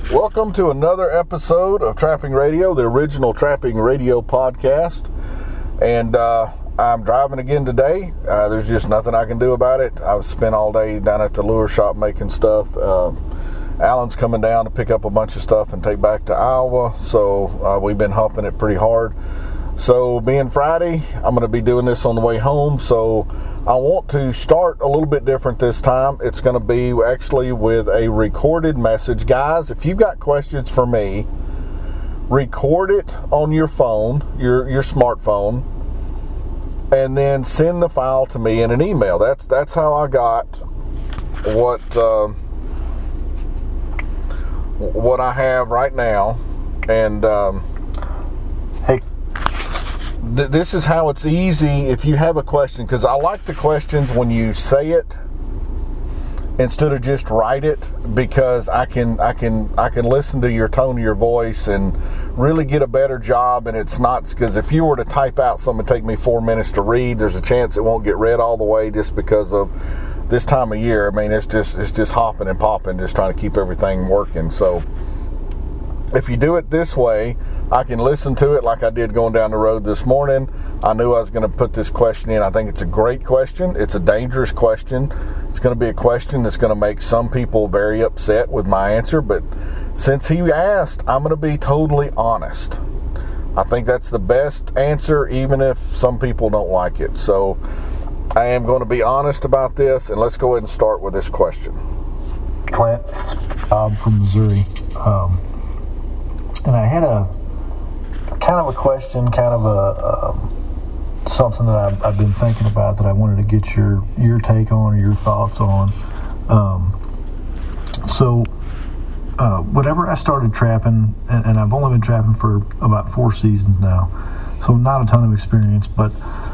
Welcome to another episode of Trapping Radio, the original Trapping Radio podcast. And I'm driving again today. There's just nothing I can do about it. I've spent all day down at the lure shop making stuff. Alan's coming down to pick up a bunch of stuff and take back to Iowa. So we've been humping it pretty hard. So being Friday, I'm going to be doing this on the way home. So I want to start a little bit different this time. It's going to be actually with a recorded message. Guys, if you've got questions for me, record it on your phone, your smartphone, and then send the file to me in an email. That's how I got what I have right now. And hey, this is how it's easy if you have a question, because I like the questions when you say it instead of just write it, because I can listen to your tone of your voice and really get a better job. And it's not, because if you were to type out something that take me 4 minutes to read, there's a chance it won't get read all the way just because of this time of year. I mean, it's just hopping and popping, just trying to keep everything working. So if you do it this way, I can listen to it like I did going down the road this morning. I knew I was going to put this question in. I think it's a great question. It's a dangerous question. It's going to be a question that's going to make some people very upset with my answer. But since he asked, I'm going to be totally honest. I think that's the best answer, even if some people don't like it. So I am going to be honest about this, and let's go ahead and start with this question. Clint, I'm from Missouri. And I had a kind of a question, kind of a something that I've been thinking about that I wanted to get your take on or your thoughts on. Whenever I started trapping, and I've only been trapping for about 4 seasons now, so not a ton of experience, but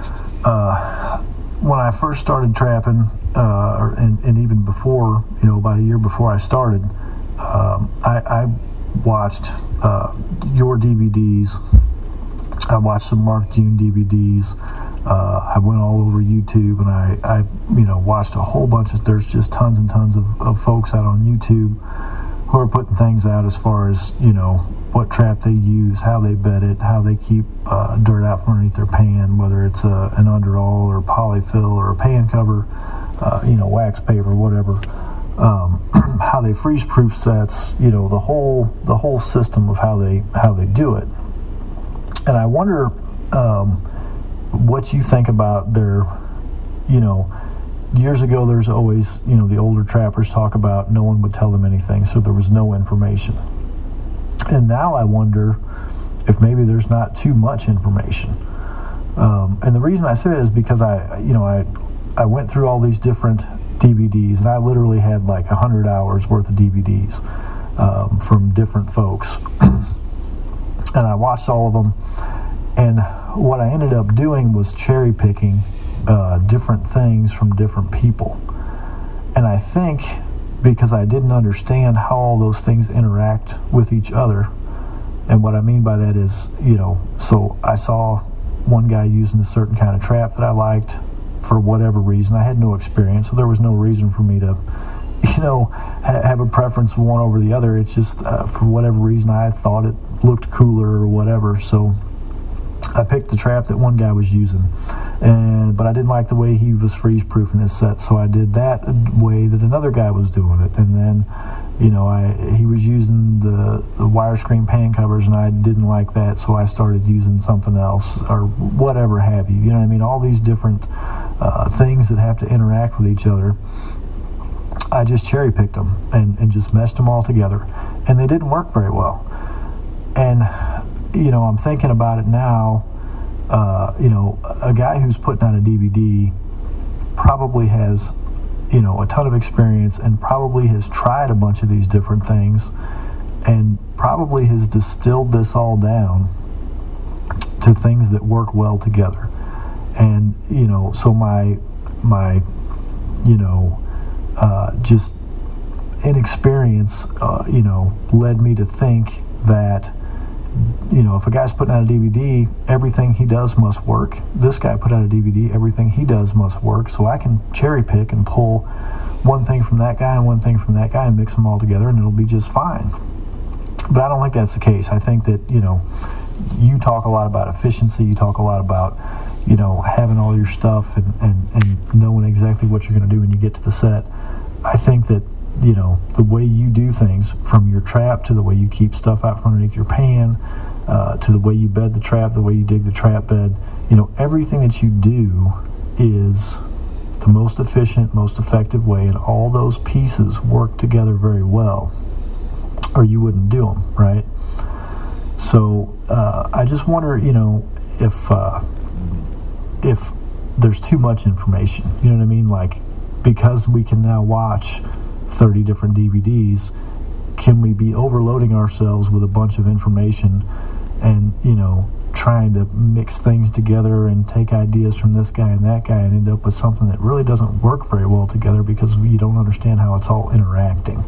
when I first started trapping, and even before, about a year before I started, I watched your DVDs. I watched some Mark June DVDs. I went all over YouTube, and I watched a whole bunch of. There's just tons and tons of folks out on YouTube who are putting things out as far as what trap they use, how they bed it, how they keep dirt out from underneath their pan, whether it's an underall or polyfill or a pan cover, wax paper, whatever. How they freeze-proof sets, the whole system of how they do it. And I wonder what you think about their, years ago there's always, the older trappers talk about no one would tell them anything, so there was no information. And now I wonder if maybe there's not too much information. And the reason I say that is because I went through all these different DVDs, and I literally had like 100 hours worth of DVDs from different folks. And I watched all of them, and what I ended up doing was cherry picking different things from different people. And I think because I didn't understand how all those things interact with each other, and what I mean by that is, so I saw one guy using a certain kind of trap that I liked for whatever reason. I had no experience, so there was no reason for me to have a preference for one over the other. It's just for whatever reason I thought it looked cooler or whatever, so I picked the trap that one guy was using, but I didn't like the way he was freeze-proofing his set, so I did that way that another guy was doing it. And then he was using the wire screen pan covers, and I didn't like that, so I started using something else or whatever have you. You know what I mean? All these different things that have to interact with each other. I just cherry picked them and just meshed them all together, and they didn't work very well. And I'm thinking about it now. A guy who's putting out a DVD probably has a ton of experience, and probably has tried a bunch of these different things, and probably has distilled this all down to things that work well together. And so my just inexperience led me to think that if a guy's putting out a DVD, everything he does must work. This guy put out a DVD, everything he does must work. So I can cherry pick and pull one thing from that guy and one thing from that guy and mix them all together, and it'll be just fine. But I don't think that's the case. I think that, you talk a lot about efficiency. You talk a lot about, having all your stuff and knowing exactly what you're going to do when you get to the set. I think that, the way you do things, from your trap to the way you keep stuff out from underneath your pan, to the way you bed the trap, the way you dig the trap bed, everything that you do is the most efficient, most effective way, and all those pieces work together very well, or you wouldn't do them, right? So I just wonder, if there's too much information, you know what I mean? Like, because we can now watch 30 different DVDs, can we be overloading ourselves with a bunch of information and, trying to mix things together and take ideas from this guy and that guy and end up with something that really doesn't work very well together because you don't understand how it's all interacting.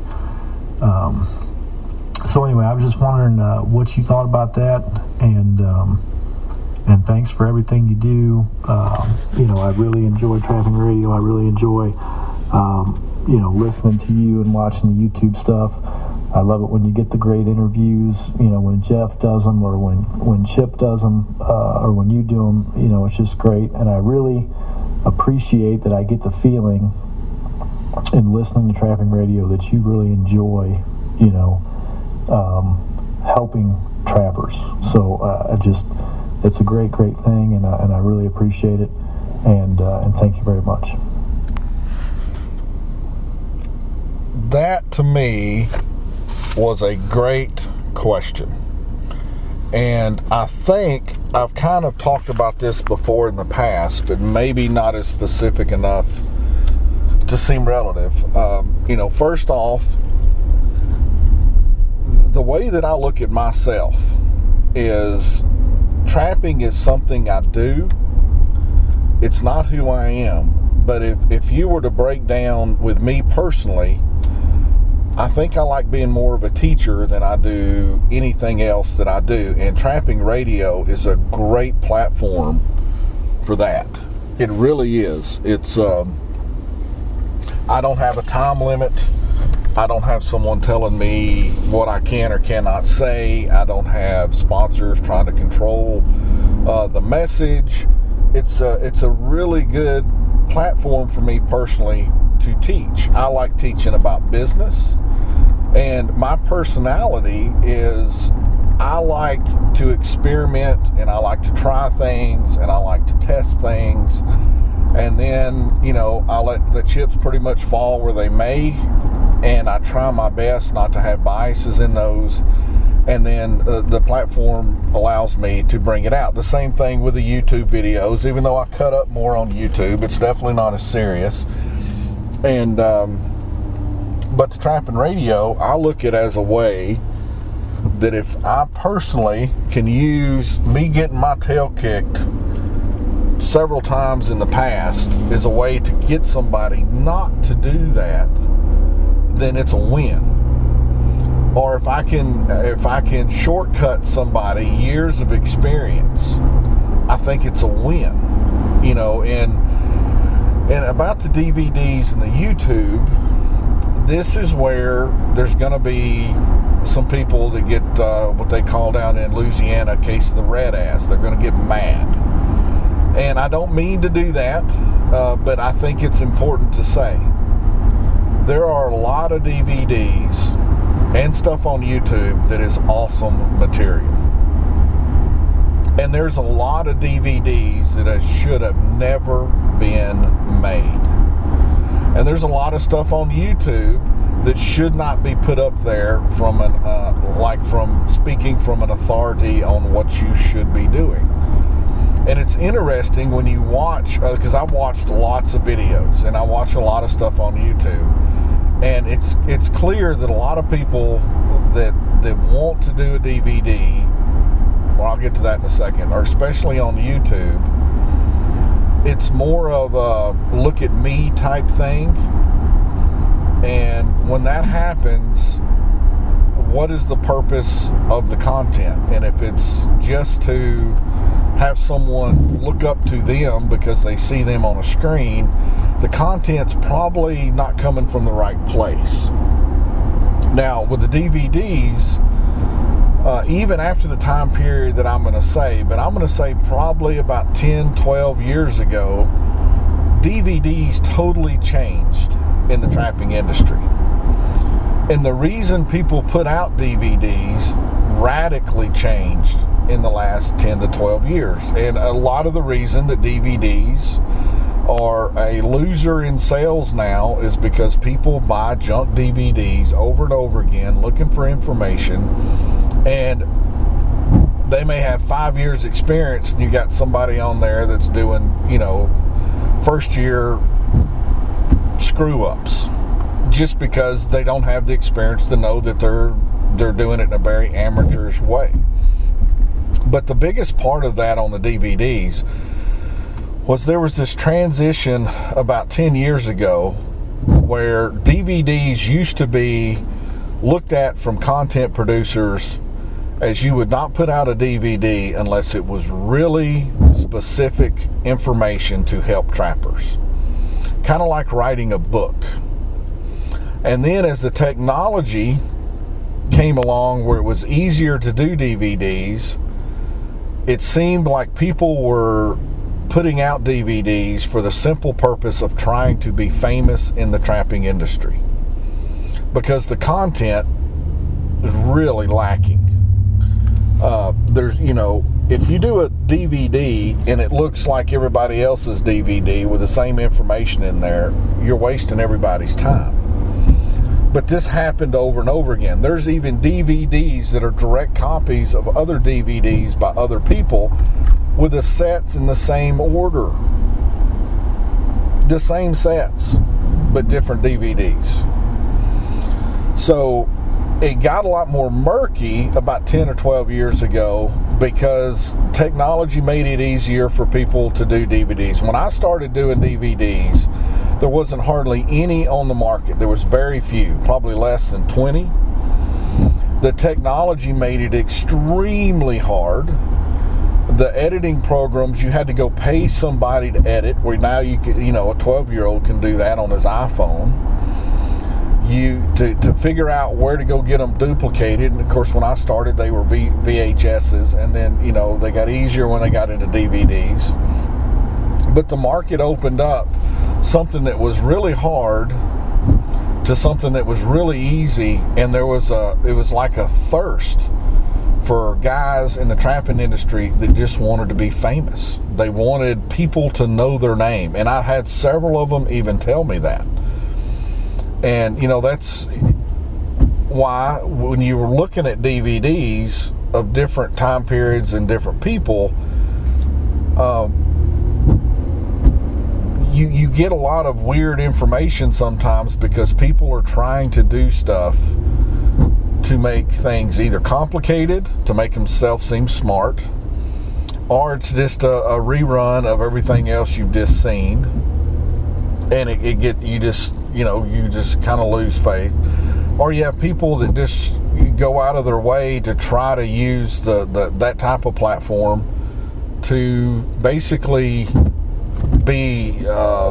So anyway, I was just wondering what you thought about that, and thanks for everything you do. I really enjoy Trapping Radio. I really enjoy listening to you and watching the YouTube stuff. I love it when you get the great interviews, when Jeff does them, or when Chip does them, or when you do them, it's just great. And I really appreciate that I get the feeling in listening to Trapping Radio that you really enjoy, helping trappers. So it's a great thing, and I really appreciate it. And thank you very much. That, to me, was a great question. And I think I've kind of talked about this before in the past, but maybe not as specific enough to seem relative. First off, the way that I look at myself is trapping is something I do. It's not who I am. But if you were to break down with me personally, I think I like being more of a teacher than I do anything else that I do. And Trapping Radio is a great platform for that. It really is. It's I don't have a time limit. I don't have someone telling me what I can or cannot say. I don't have sponsors trying to control the message. It's a really good platform for me personally to teach. I like teaching about business, and my personality is I like to experiment, and I like to try things, and I like to test things, and then I let the chips pretty much fall where they may, and I try my best not to have biases in those. And then the platform allows me to bring it out. The same thing with the YouTube videos. Even though I cut up more on YouTube, it's definitely not as serious. And but the Trapping Radio, I look at it as a way that if I personally can use me getting my tail kicked several times in the past as a way to get somebody not to do that, then it's a win. Or if I can shortcut somebody years of experience, I think it's a win. And about the DVDs and the YouTube, this is where there's going to be some people that get what they call down in Louisiana a case of the red ass. They're going to get mad. And I don't mean to do that, but I think it's important to say. There are a lot of DVDs and stuff on YouTube that is awesome material. And there's a lot of DVDs that should have never been made. And there's a lot of stuff on YouTube that should not be put up there from from speaking from an authority on what you should be doing. And it's interesting when you watch, because I've watched lots of videos and I watch a lot of stuff on YouTube. And it's clear that a lot of people that want to do a DVD, well, I'll get to that in a second, or especially on YouTube, it's more of a look at me type thing. And when that happens, what is the purpose of the content? And if it's just to have someone look up to them because they see them on a screen, the content's probably not coming from the right place. Now, with the DVDs, even after the time period that I'm going to say, but I'm going to say probably about 10, 12 years ago, DVDs totally changed in the trapping industry. And the reason people put out DVDs radically changed in the last 10 to 12 years. And a lot of the reason that DVDs are a loser in sales now is because people buy junk DVDs over and over again looking for information, and they may have 5 years experience, and you got somebody on there that's doing, first year screw ups just because they don't have the experience to know that they're doing it in a very amateurish way. But the biggest part of that on the DVDs was there was this transition about 10 years ago where DVDs used to be looked at from content producers as you would not put out a DVD unless it was really specific information to help trappers. Kind of like writing a book. And then as the technology came along where it was easier to do DVDs, it seemed like people were putting out DVDs for the simple purpose of trying to be famous in the trapping industry, because the content is really lacking. If you do a DVD and it looks like everybody else's DVD with the same information in there, you're wasting everybody's time. But this happened over and over again. There's even DVDs that are direct copies of other DVDs by other people with the sets in the same order. The same sets, but different DVDs. So it got a lot more murky about 10 or 12 years ago because technology made it easier for people to do DVDs. When I started doing DVDs, there wasn't hardly any on the market. There was very few, probably less than 20. The technology made it extremely hard. The editing programs, you had to go pay somebody to edit, where now you can, a 12-year-old can do that on his iPhone. To figure out where to go get them duplicated, and of course when I started they were VHSs, and then they got easier when they got into DVDs. But the market opened up something that was really hard to something that was really easy, and it was like a thirst for guys in the trapping industry that just wanted to be famous. They wanted people to know their name, and I had several of them even tell me that. And that's why when you were looking at DVDs of different time periods and different people, you get a lot of weird information sometimes because people are trying to do stuff to make things either complicated, to make themselves seem smart, or it's just a rerun of everything else you've just seen, and you just kind of lose faith. Or you have people that just go out of their way to try to use that type of platform to basically be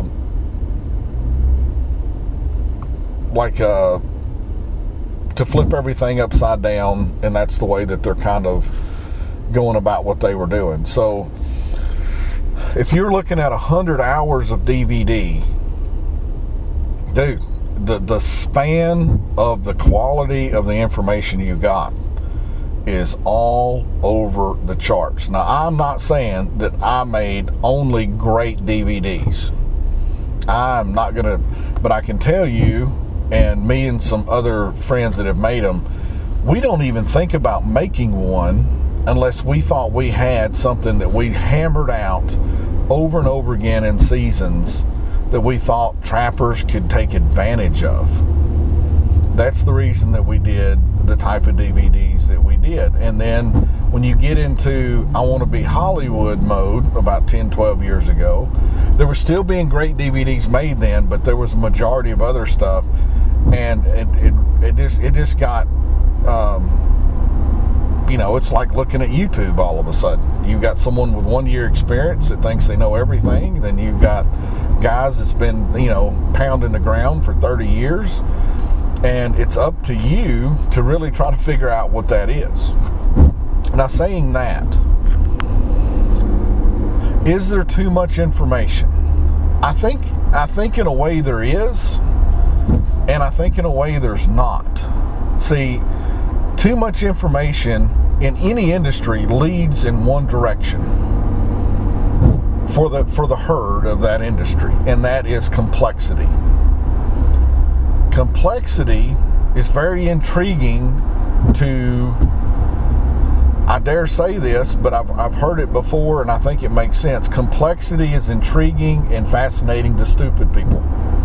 to flip everything upside down, and that's the way that they're kind of going about what they were doing. So if you're looking at 100 hours of DVD, dude, the span of the quality of the information you got is all over the charts. Now, I'm not saying that I made only great DVDs. I'm not gonna, but I can tell you, and me and some other friends that have made them, we don't even think about making one unless we thought we had something that we hammered out over and over again in seasons that we thought trappers could take advantage of. That's the reason that we did the type of DVDs that we did. And then when you get into I want to be Hollywood mode about 10, 12 years ago, there were still being great DVDs made then, but there was a majority of other stuff, and it just got it's like looking at YouTube all of a sudden. You've got someone with 1 year experience that thinks they know everything. Then you've got guys that's been, pounding the ground for 30 years. And it's up to you to really try to figure out what that is. Now, saying that, is there too much information? I think in a way there is, and I think in a way there's not. See, too much information in any industry leads in one direction for the herd of that industry, and that is complexity. Complexity is very intriguing to, I dare say this, but I've heard it before and I think it makes sense. Complexity is intriguing and fascinating to stupid people.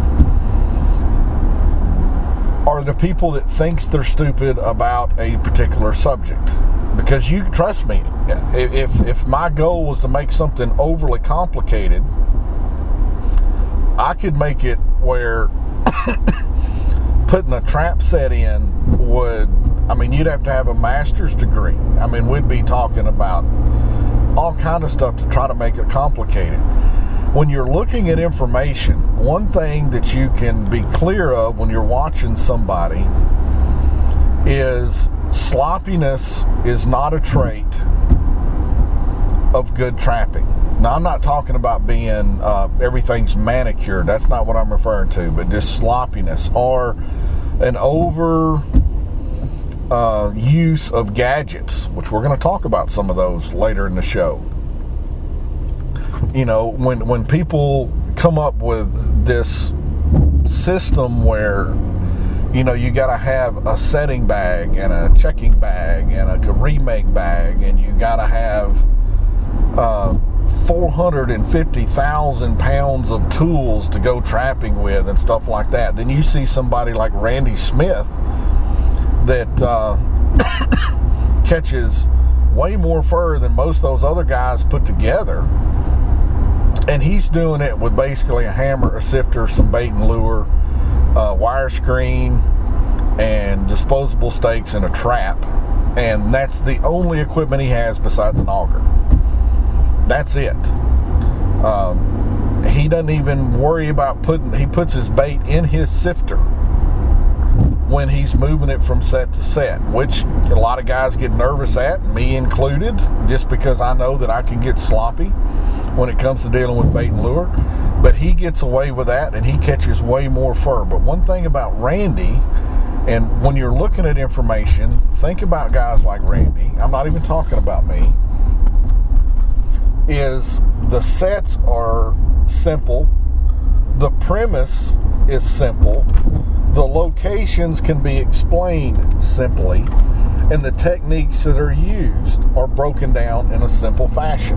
Are the people that thinks they're stupid about a particular subject. Because you trust me, if my goal was to make something overly complicated, I could make it where putting a trap set in would, I mean, you'd have to have a master's degree. I mean, we'd be talking about all kind of stuff to try to make it complicated. When you're looking at information, one thing that you can be clear of when you're watching somebody is sloppiness is not a trait of good trapping. Now, I'm not talking about being everything's manicured. That's not what I'm referring to, but just sloppiness or an over use of gadgets, which we're going to talk about some of those later in the show. You know, when people come up with this system where, you know, you got to have a setting bag and a checking bag and a remake bag, and you got to have 450,000 pounds of tools to go trapping with and stuff like that. Then you see somebody like Randy Smith that catches way more fur than most of those other guys put together. And he's doing it with basically a hammer, a sifter, some bait and lure, wire screen, and disposable stakes and a trap. And that's the only equipment he has besides an auger. That's it. He doesn't even worry about he puts his bait in his sifter when he's moving it from set to set, which a lot of guys get nervous at, me included, just because I know that I can get sloppy when it comes to dealing with bait and lure. But he gets away with that, and he catches way more fur. But one thing about Randy, and when you're looking at information, think about guys like Randy, I'm not even talking about me, is the sets are simple, the premise is simple, the locations can be explained simply, and the techniques that are used are broken down in a simple fashion.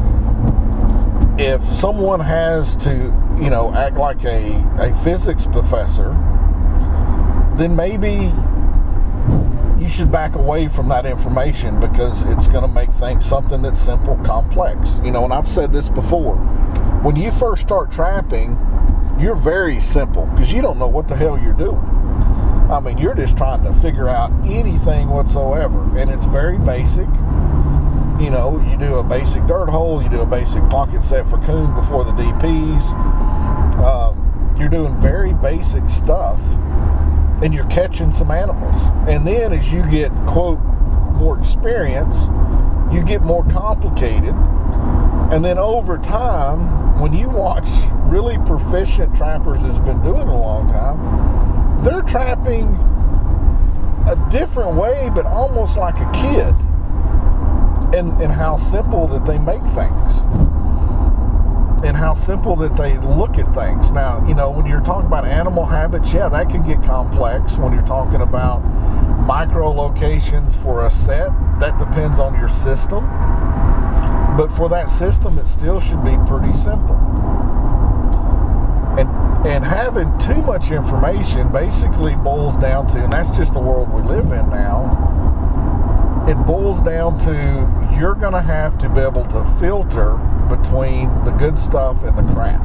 If someone has to, you know, act like a physics professor, then maybe you should back away from that information, because it's going to make something that's simple complex. You know, and I've said this before, when you first start trapping, you're very simple because you don't know what the hell you're doing. I mean, you're just trying to figure out anything whatsoever, and it's very basic. You know, you do a basic dirt hole, you do a basic pocket set for coon before the DPs. You're doing very basic stuff, and you're catching some animals. And then as you get, quote, more experience, you get more complicated. And then over time, when you watch really proficient trappers that's been doing it a long time, they're trapping a different way, but almost like a kid. And how simple that they make things, and how simple that they look at things. Now, you know, when you're talking about animal habits, yeah, that can get complex. When you're talking about micro locations for a set, that depends on your system. But for that system, it still should be pretty simple. And having too much information basically boils down to, and that's just the world we live in now, it boils down to you're going to have to be able to filter between the good stuff and the crap.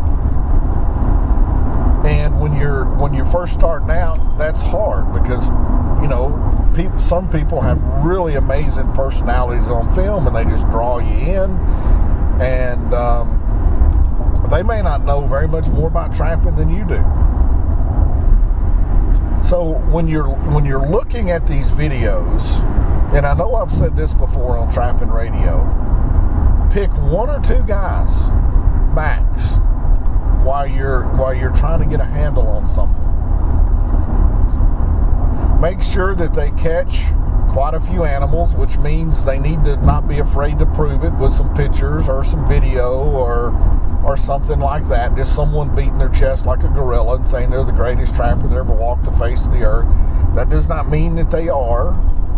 And when you're first starting out, that's hard because, you know, some people have really amazing personalities on film, and they just draw you in, and they may not know very much more about trapping than you do. So when you're looking at these videos, and I know I've said this before on Trapping Radio, pick 1 or 2 guys max while you're trying to get a handle on something. Make sure that they catch quite a few animals, which means they need to not be afraid to prove it with some pictures or some video or something like that. Just someone beating their chest like a gorilla and saying they're the greatest trapper that ever walked the face of the earth. That does not mean that they are.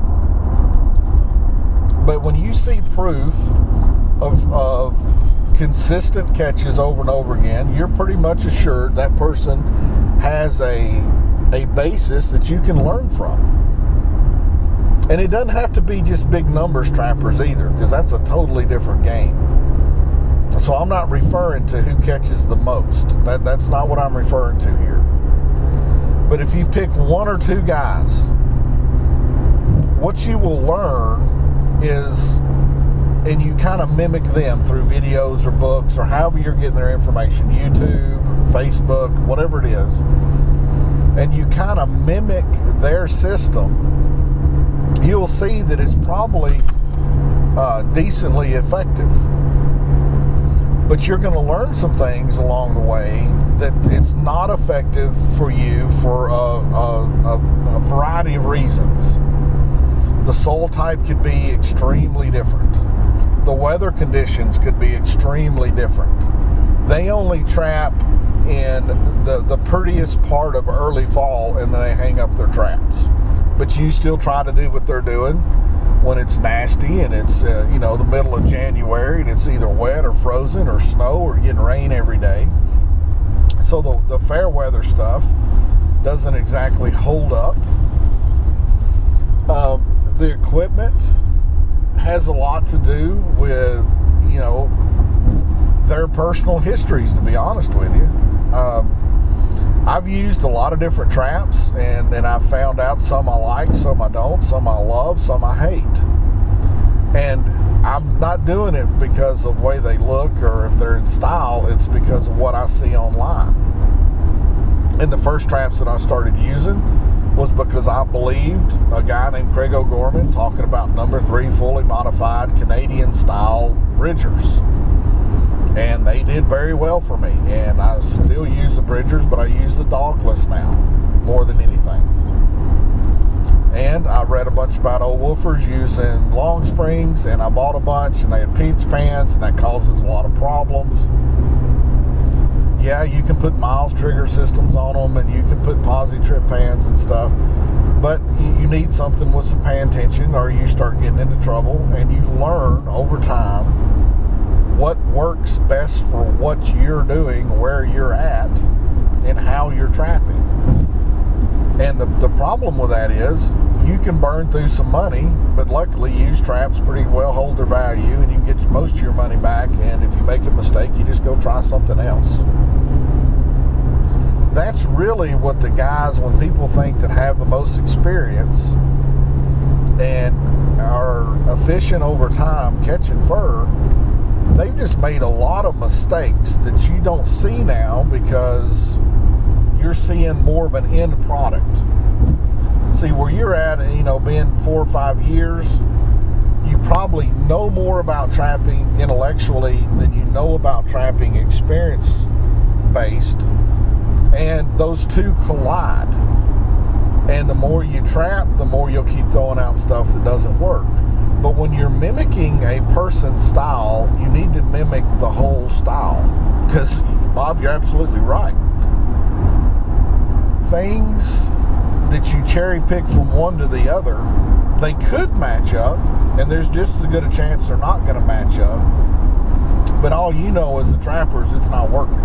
But when you see proof of consistent catches over and over again, you're pretty much assured that person has a basis that you can learn from. And it doesn't have to be just big numbers trappers either, because that's a totally different game. So I'm not referring to who catches the most. That's not what I'm referring to here. But if you pick 1 or 2 guys, what you will learn is, and you kind of mimic them through videos or books or however you're getting their information, YouTube, Facebook, whatever it is, and you kind of mimic their system, you'll see that it's probably decently effective. But you're going to learn some things along the way that it's not effective for you for a variety of reasons. The soil type could be extremely different. The weather conditions could be extremely different. They only trap in the prettiest part of early fall, and then they hang up their traps. But you still try to do what they're doing when it's nasty and it's the middle of January and it's either wet or frozen or snow or getting rain every day. So the fair weather stuff doesn't exactly hold up. The equipment has a lot to do with their personal histories, to be honest with you. I've used a lot of different traps, and then I've found out some I like, some I don't, some I love, some I hate. And I'm not doing it because of the way they look or if they're in style. It's because of what I see online. And the first traps that I started using was because I believed a guy named Craig O'Gorman talking about number 3 fully modified Canadian style bridgers. And they did very well for me. And I still use the bridgers, but I use the dogless now more than anything. And I read a bunch about old woofers using long springs, and I bought a bunch, and they had pinch pans, and that causes a lot of problems. Yeah, you can put Miles trigger systems on them, and you can put posi trip pans and stuff, but you need something with some pan tension, or you start getting into trouble. And you learn over time what works best for what you're doing, where you're at, and how you're trapping. And the problem with that is you can burn through some money, but luckily used traps pretty well hold their value, and you get most of your money back. And if you make a mistake, you just go try something else. That's really what the guys, when people think that have the most experience and are efficient over time catching fur, they've just made a lot of mistakes that you don't see now because you're seeing more of an end product. See, where you're at, being 4 or 5 years, you probably know more about trapping intellectually than you know about trapping experience-based. And those two collide. And the more you trap, the more you'll keep throwing out stuff that doesn't work. But when you're mimicking a person's style, you need to mimic the whole style. Because, Bob, you're absolutely right. Things that you cherry pick from one to the other, they could match up, and there's just as good a chance they're not going to match up. But all you know as the trappers, it's not working.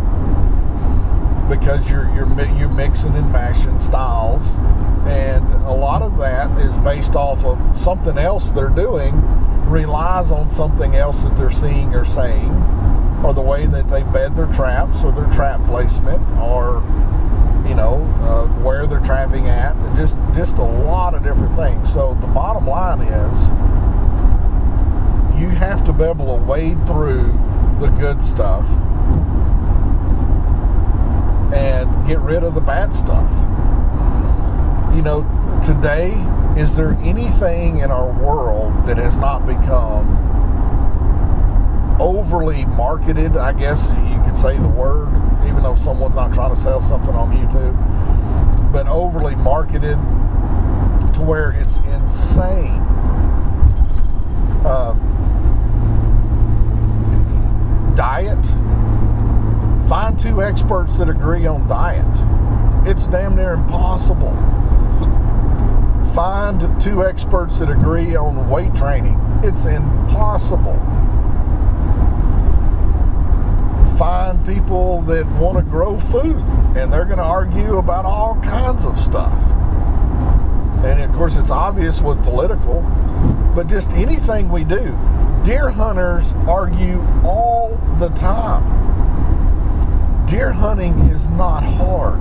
Because you're mixing and mashing styles, and a lot of that is based off of something else they're doing, relies on something else that they're seeing or saying, or the way that they bed their traps, or their trap placement, or where they're trapping at, just a lot of different things. So the bottom line is, you have to be able to wade through the good stuff and get rid of the bad stuff. Today is there anything in our world that has not become overly marketed, I guess you could say the word, even though someone's not trying to sell something on YouTube, but overly marketed to where it's insane. Diet. Find two experts that agree on diet. It's damn near impossible. Find two experts that agree on weight training. It's impossible. Find people that want to grow food, and they're going to argue about all kinds of stuff. And of course, it's obvious with political, but just anything we do. Deer hunters argue all the time. Deer hunting is not hard.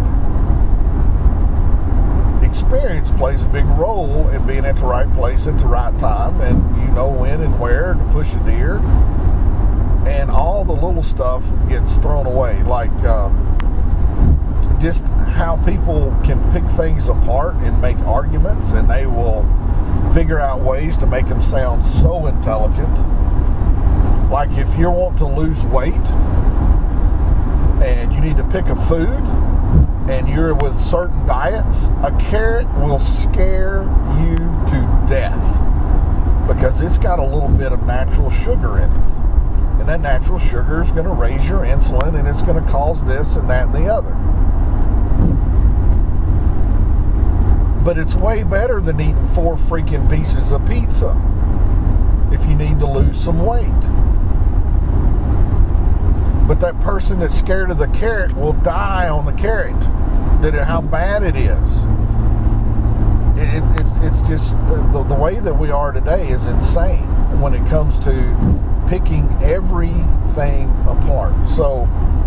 Experience plays a big role in being at the right place at the right time, and you know when and where to push a deer, and all the little stuff gets thrown away, like just how people can pick things apart and make arguments, and they will figure out ways to make them sound so intelligent. Like if you want to lose weight and you need to pick a food and you're with certain diets, a carrot will scare you to death because it's got a little bit of natural sugar in it. And that natural sugar is going to raise your insulin, and it's going to cause this and that and the other. But it's way better than eating 4 freaking pieces of pizza if you need to lose some weight. But that person that's scared of the carrot will die on the carrot. How bad it is. It's just the way that we are today is insane when it comes to picking everything apart. So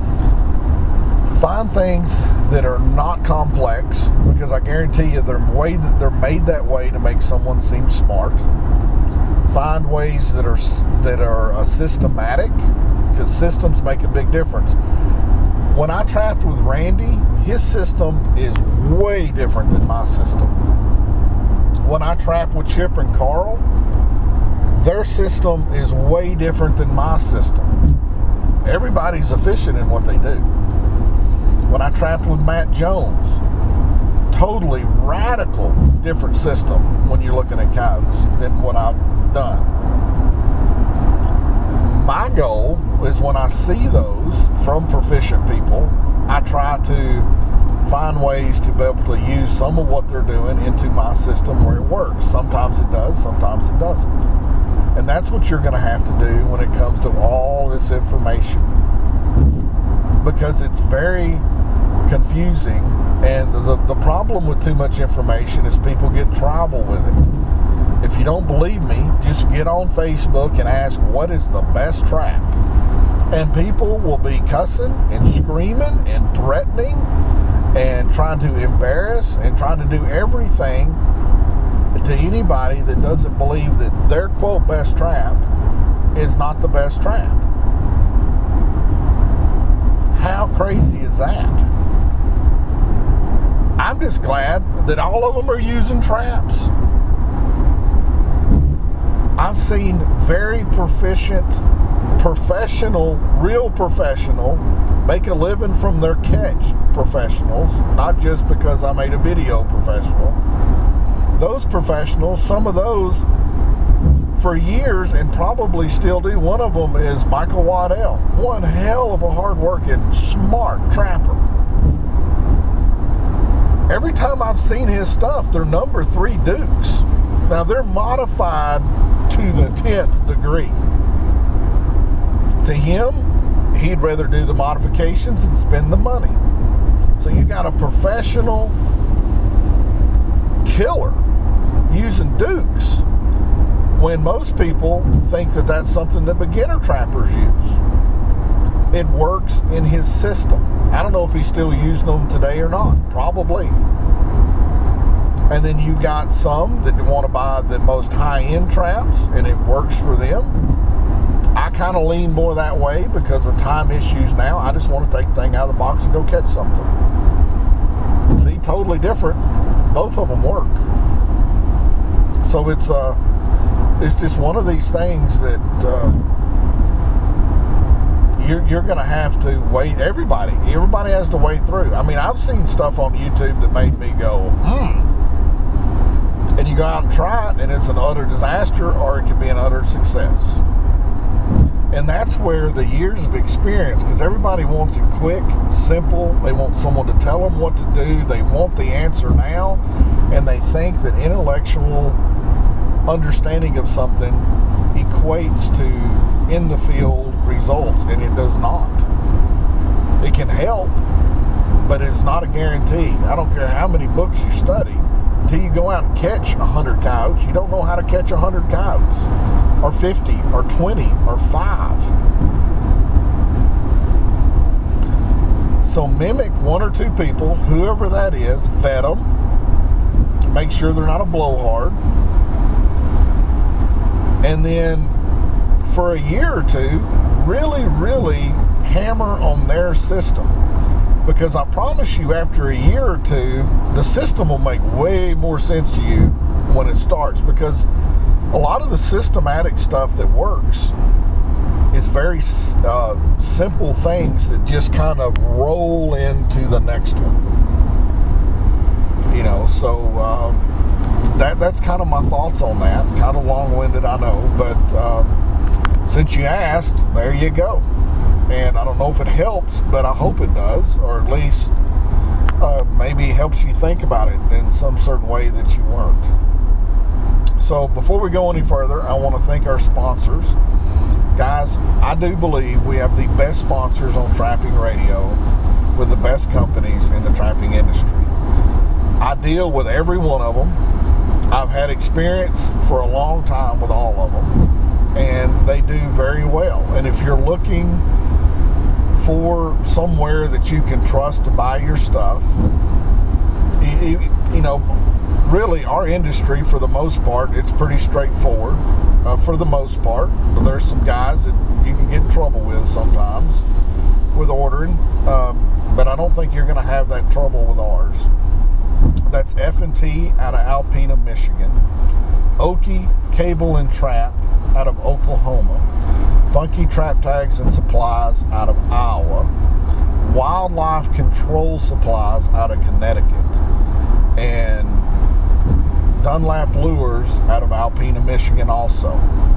find things that are not complex, because I guarantee you they're made that way to make someone seem smart. Find ways that are systematic, because systems make a big difference. When I trapped with Randy, his system is way different than my system. When I trap with Chip and Carl, their system is way different than my system. Everybody's efficient in what they do. When I trapped with Matt Jones, totally radical different system when you're looking at coyotes than what I've done. My goal is when I see those from proficient people, I try to find ways to be able to use some of what they're doing into my system where it works. Sometimes it does, sometimes it doesn't. And that's what you're going to have to do when it comes to all this information, because it's very confusing. And the problem with too much information is people get tribal with it. If you don't believe me, just get on Facebook and ask, what is the best trap? And people will be cussing and screaming and threatening and trying to embarrass and trying to do everything to anybody that doesn't believe that their quote best trap is not the best trap. How crazy is that? I'm just glad that all of them are using traps. I've seen very proficient, professional, real professional, make a living from their catch professionals, not just because I made a video professional. Those professionals, some of those for years and probably still do. One of them is Michael Waddell. One hell of a hard-working, smart trapper. Every time I've seen his stuff, they're number 3 Dukes. Now, they're modified to the 10th degree. To him, he'd rather do the modifications and spend the money. So you got a professional killer using Dukes, when most people think that that's something that beginner trappers use. It works in his system. I don't know if he's still using them today or not. Probably. And then you got some that want to buy the most high-end traps, and it works for them. I kind of lean more that way because of time issues now. I just want to take the thing out of the box and go catch something. See, totally different. Both of them work. So it's just one of these things that you're going to have to wait. Everybody has to wade through. I mean, I've seen stuff on YouTube that made me go, and you go out and try it, and it's an utter disaster, or it could be an utter success. And that's where the years of experience, because everybody wants it quick, simple. They want someone to tell them what to do. They want the answer now, and they think that intellectual understanding of something equates to in the field results, and it does not. It can help, but it's not a guarantee. I don't care how many books you study, until you go out and catch 100 coyotes, you don't know how to catch 100 coyotes, or 50, or 20, or 5. So mimic 1 or 2 people, whoever that is, vet them, make sure they're not a blowhard, and then for a year or 2, really, really hammer on their system. Because I promise you, after a year or 2, the system will make way more sense to you when it starts. Because a lot of the systematic stuff that works is very simple things that just kind of roll into the next one. You know, so that's kind of my thoughts on that. Kind of long-winded, I know, but since you asked, there you go. And I don't know if it helps, but I hope it does, or at least maybe helps you think about it in some certain way that you weren't. So before we go any further, I want to thank our sponsors. Guys, I do believe we have the best sponsors on Trapping Radio with the best companies in the trapping industry. I deal with every one of them. I've had experience for a long time with all of them, and they do very well. And if you're looking for somewhere that you can trust to buy your stuff, you know, really our industry, for the most part, it's pretty straightforward. For the most part, there's some guys that you can get in trouble with sometimes with ordering, but I don't think you're going to have that trouble with ours. That's F&T out of Alpena, Michigan. Oki Cable and Trap out of Oklahoma. Funky Trap Tags and Supplies out of Iowa. Wildlife Control Supplies out of Connecticut. And Dunlap Lures out of Alpena, Michigan also.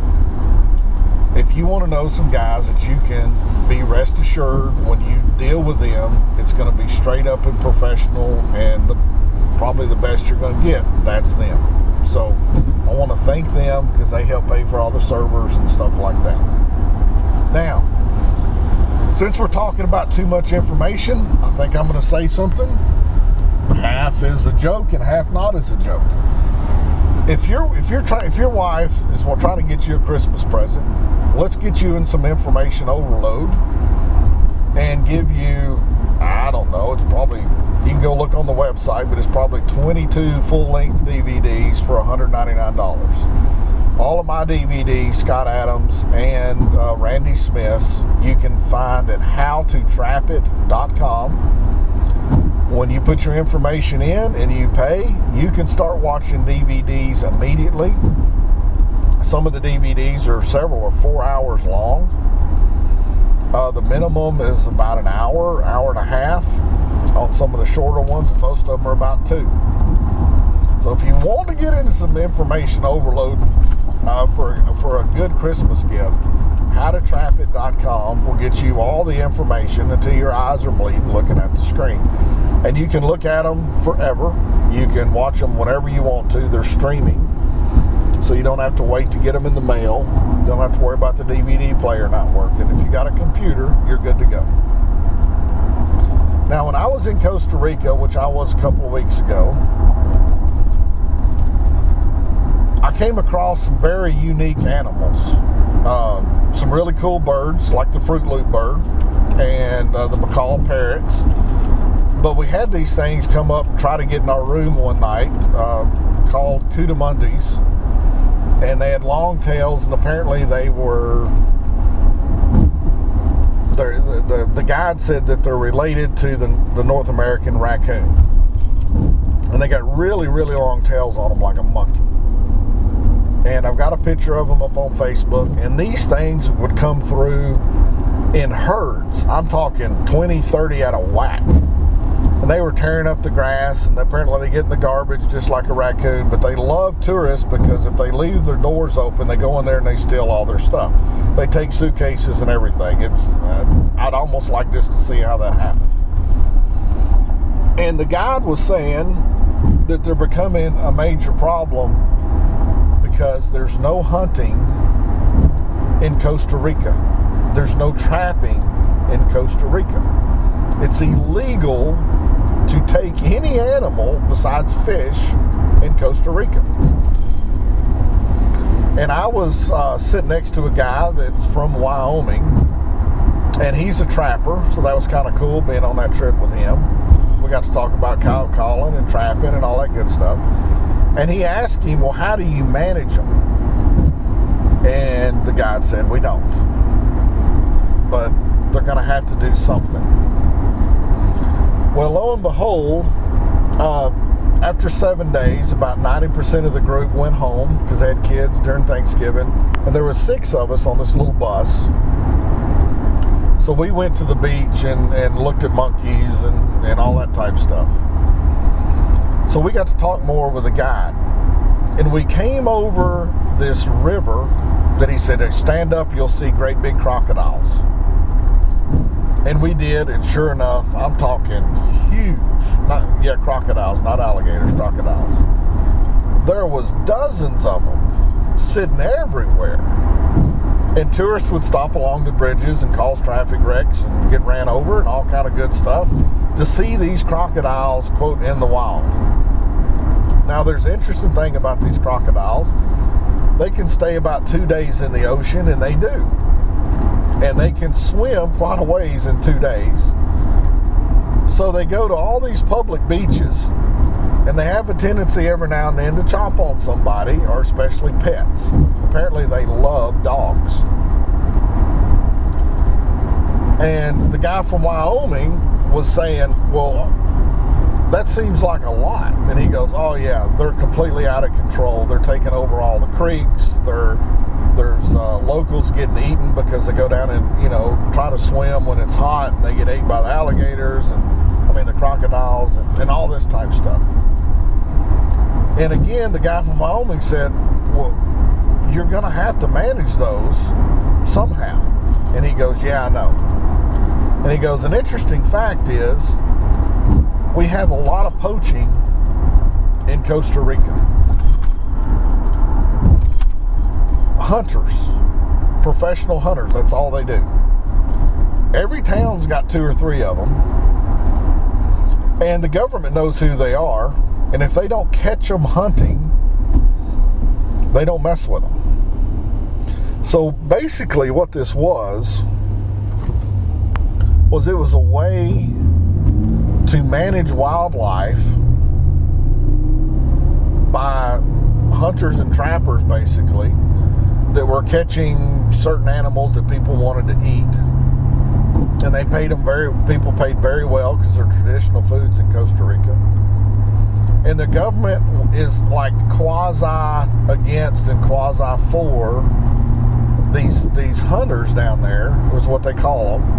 If you want to know some guys that you can be rest assured when you deal with them, it's going to be straight up and professional, and probably the best you're going to get, that's them. So I want to thank them because they help pay for all the servers and stuff like that. Now, since we're talking about too much information, I think I'm going to say something. Half is a joke and half not is a joke. If your wife is trying to get you a Christmas present, let's get you in some information overload and give you, I don't know, it's probably, you can go look on the website, but it's probably 22 full-length DVDs for $199. All of my DVDs, Scott Adams and Randy Smith's, you can find at howtotrapit.com. When you put your information in and you pay, you can start watching DVDs immediately. Some of the DVDs several are 4 hours long. The minimum is about an hour and a half on some of the shorter ones, and most of them are about 2. So if you want to get into some information overload for a good Christmas gift, howtotrapit.com will get you all the information until your eyes are bleeding looking at the screen. And you can look at them forever. You can watch them whenever you want to. They're streaming, so you don't have to wait to get them in the mail. You don't have to worry about the DVD player not working. If you got a computer, you're good to go. Now, when I was in Costa Rica, which I was a couple of weeks ago, I came across some very unique animals. Some really cool birds, like the Fruit Loop bird and the macaw parrots. But we had these things come up and try to get in our room one night, called Coatimundis, and they had long tails, and apparently they were, the guide said that they're related to the North American raccoon. And they got really, really long tails on them like a monkey. I've got a picture of them up on Facebook, and these things would come through in herds. I'm talking 20, 30 at a whack. And they were tearing up the grass, and apparently they get in the garbage just like a raccoon. But they love tourists because if they leave their doors open, they go in there and they steal all their stuff. They take suitcases and everything. I'd almost like just to see how that happened. And the guide was saying that they're becoming a major problem because there's no hunting in Costa Rica. There's no trapping in Costa Rica. It's illegal to take any animal besides fish in Costa Rica. And I was sitting next to a guy that's from Wyoming, and he's a trapper, so that was kind of cool being on that trip with him. We got to talk about cow calling and trapping and all that good stuff. And he asked him, well, how do you manage them? And the guide said, we don't. But they're going to have to do something. Well, lo and behold, after 7 days, about 90% of the group went home because they had kids during Thanksgiving. And there were 6 of us on this little bus. So we went to the beach and looked at monkeys and all that type of stuff. So we got to talk more with the guide. And we came over this river that he said, stand up, you'll see great big crocodiles. And we did, and sure enough, I'm talking huge. Crocodiles, not alligators, crocodiles. There was dozens of them sitting everywhere. And tourists would stop along the bridges and cause traffic wrecks and get ran over and all kind of good stuff to see these crocodiles, quote, in the wild. Now, there's an interesting thing about these crocodiles. They can stay about 2 days in the ocean, and they do. And they can swim quite a ways in 2 days. So they go to all these public beaches, and they have a tendency every now and then to chomp on somebody, or especially pets. Apparently they love dogs. And the guy from Wyoming was saying, well, that seems like a lot. And he goes, oh yeah, they're completely out of control. They're taking over all the creeks. There's locals getting eaten because they go down and, try to swim when it's hot, and they get ate by the alligators and, the crocodiles and all this type of stuff. And again, the guy from Wyoming said, well, you're going to have to manage those somehow. And he goes, yeah, I know. And he goes, an interesting fact is we have a lot of poaching in Costa Rica. Hunters, professional hunters, that's all they do. Every town's got 2 or 3 of them. And the government knows who they are. And if they don't catch them hunting, they don't mess with them. So basically what this was it was a way to manage wildlife by hunters and trappers, basically, that were catching certain animals that people wanted to eat. And they paid people paid very well because they're traditional foods in Costa Rica. And the government is like quasi against and quasi for these hunters down there, is what they call them,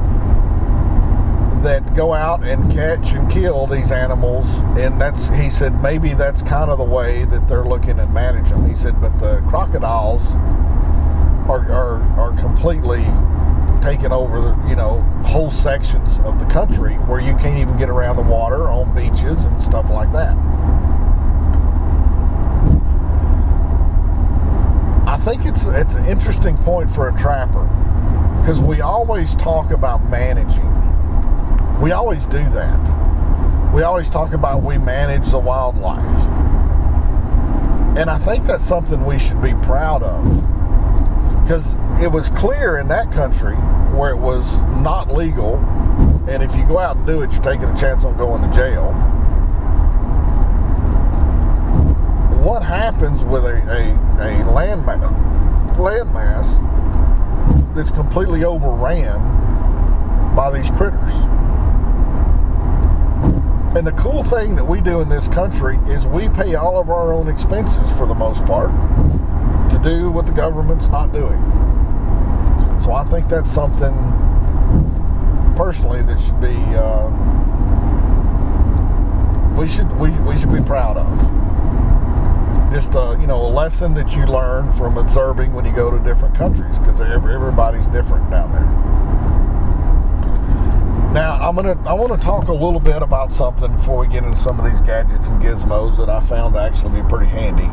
that go out and catch and kill these animals. And he said, maybe that's kind of the way that they're looking at managing them. He said, but the crocodiles are completely taking over the, whole sections of the country where you can't even get around the water on beaches and stuff like that. I think it's an interesting point for a trapper, because we always talk about managing. We always do that. We always talk about we manage the wildlife. And I think that's something we should be proud of, because it was clear in that country where it was not legal, and if you go out and do it, you're taking a chance on going to jail. What happens with a landmass that's completely overran by these critters? And the cool thing that we do in this country is we pay all of our own expenses for the most part to do what the government's not doing. So I think that's something, personally, that should be we should be proud of. Just a lesson that you learn from observing when you go to different countries, because everybody's different down there. Now I want to talk a little bit about something before we get into some of these gadgets and gizmos that I found to actually be pretty handy.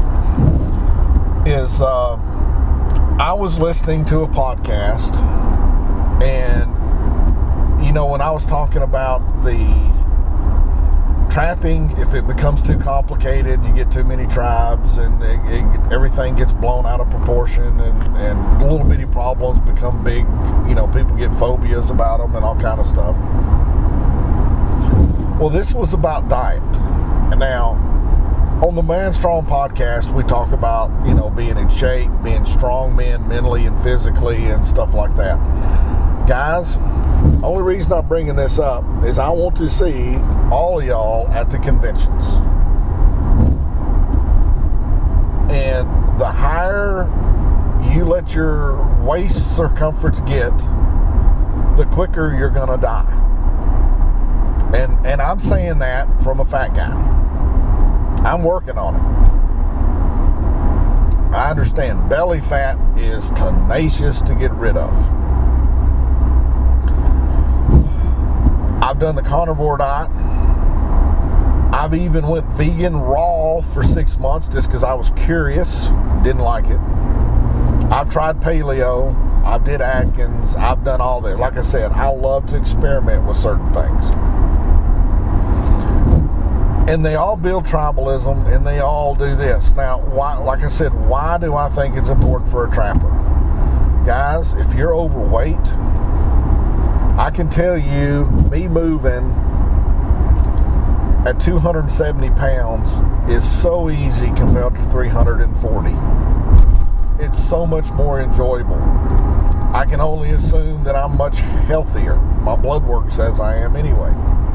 I was listening to a podcast, and when I was talking about the trapping, if it becomes too complicated, you get too many tribes, and everything gets blown out of proportion, and little bitty problems become big. People get phobias about them and all kind of stuff. Well, this was about diet. And now, on the Man Strong podcast, we talk about, being in shape, being strong men mentally and physically and stuff like that. Guys, the only reason I'm bringing this up is I want to see all of y'all at the conventions. And the higher you let your waist circumference get, the quicker you're going to die. And I'm saying that from a fat guy. I'm working on it. I understand belly fat is tenacious to get rid of. I've done the carnivore diet. I've even went vegan raw for 6 months just because I was curious. Didn't like it. I've tried paleo. I've did Atkins. I've done all that. Like I said, I love to experiment with certain things. And they all build tribalism, and they all do this. Now, why? Like I said, why do I think it's important for a trapper? Guys, if you're overweight, I can tell you, me moving at 270 pounds is so easy compared to 340. It's so much more enjoyable. I can only assume that I'm much healthier. My blood work says I am anyway.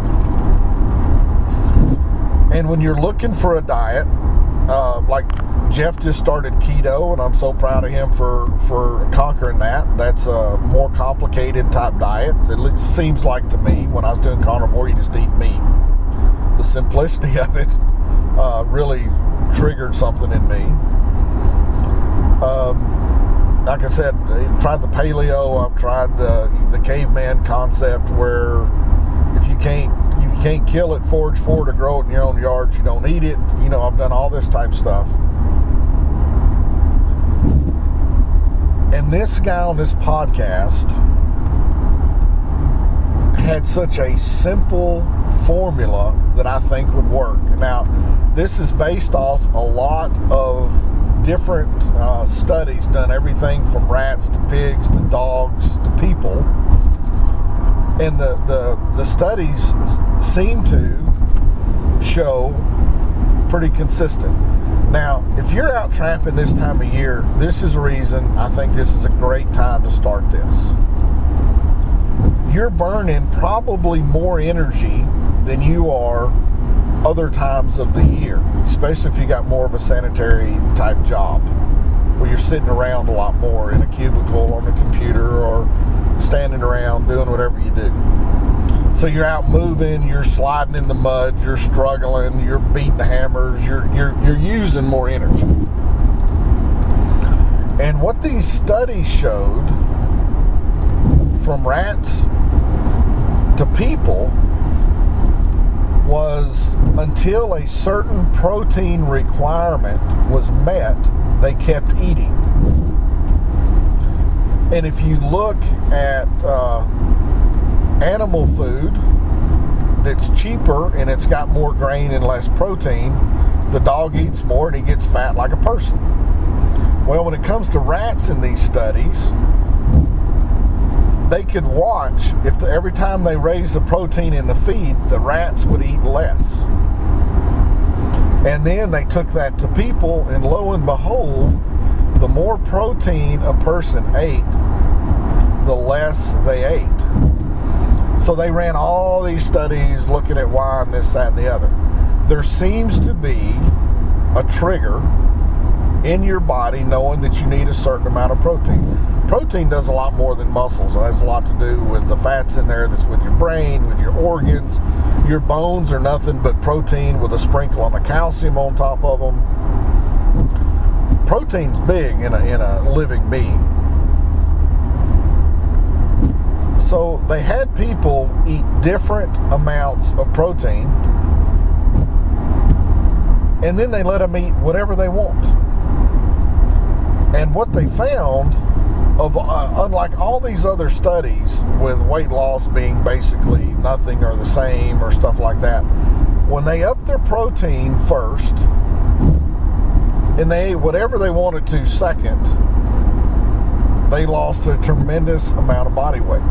And when you're looking for a diet, like Jeff just started keto, and I'm so proud of him for conquering that. That's a more complicated type diet. It seems like to me, when I was doing carnivore, you just eat meat. The simplicity of it really triggered something in me. Like I said, I tried the paleo. I've tried the caveman concept, where if you can't kill it, forage for it, or grow it in your own yard, you don't eat it. I've done all this type stuff. And this guy on this podcast had such a simple formula that I think would work. Now, this is based off a lot of different studies done, everything from rats to pigs to dogs to people. And the studies seem to show pretty consistent. Now, if you're out trapping this time of year, this is a reason I think this is a great time to start this. You're burning probably more energy than you are other times of the year, especially if you got more of a sanitary type job, where you're sitting around a lot more in a cubicle on a computer, or standing around doing whatever you do. So you're out moving, you're sliding in the mud, you're struggling, you're beating the hammers, you're using more energy. And what these studies showed, from rats to people, was until a certain protein requirement was met, they kept eating. And if you look at animal food that's cheaper and it's got more grain and less protein, the dog eats more and he gets fat like a person. Well, when it comes to rats in these studies, they could watch if every time they raise the protein in the feed, the rats would eat less. And then they took that to people, and lo and behold, the more protein a person ate, the less they ate. So they ran all these studies looking at why, and this, that, and the other. There seems to be a trigger in your body knowing that you need a certain amount of protein. Protein does a lot more than muscles. It has a lot to do with the fats in there that's with your brain, with your organs. Your bones are nothing but protein with a sprinkle of calcium on top of them. Protein's big in a living being. So they had people eat different amounts of protein, and then they let them eat whatever they want. And what they found, unlike all these other studies with weight loss being basically nothing or the same or stuff like that, when they upped their protein first and they ate whatever they wanted to second, they lost a tremendous amount of body weight.